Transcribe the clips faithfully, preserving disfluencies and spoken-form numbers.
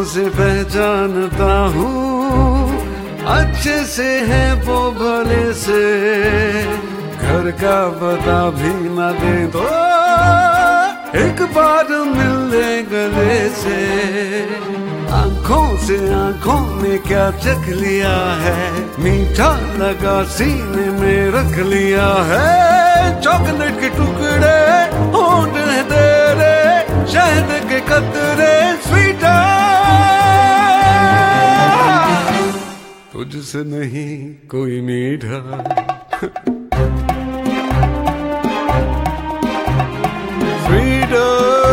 से पहचानता हूँ, अच्छे से है वो भले से, घर का पता भी न दे तो एक बार मिल ले गले से। आंखों से आंखों ने क्या चख लिया है, मीठा लगा सीने में रख लिया है। चॉकलेट के टुकड़े होंठ है तेरे, शहद के कतरे स्वीटर, तुझसे नहीं कोई मीठा। स्वीटर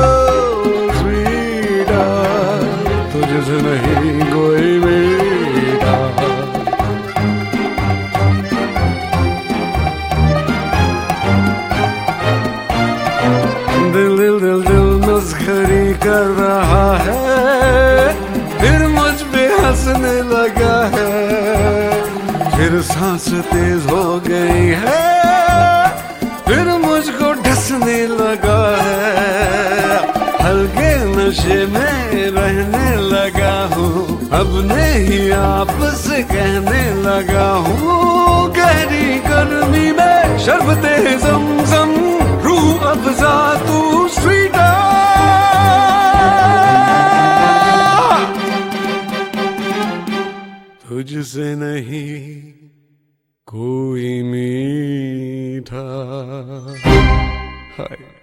स्वीटर, तुझसे नहीं कोई मीठा। दिल दिल दिल दिल मस्खरी कर रहा है, फिर मुझ पे हंसने लगा है। फिर सांस तेज हो गई है, फिर मुझको ढसने लगा है। हल्के नशे में रहने लगा हूँ, अपने ही आप से कहने लगा हूँ। गहरी गर्मी में शरबते ज़म-ज़म, रूह अफ़ज़ा तू स्वीटर, तुझसे नहीं कोई मीठा। हाय।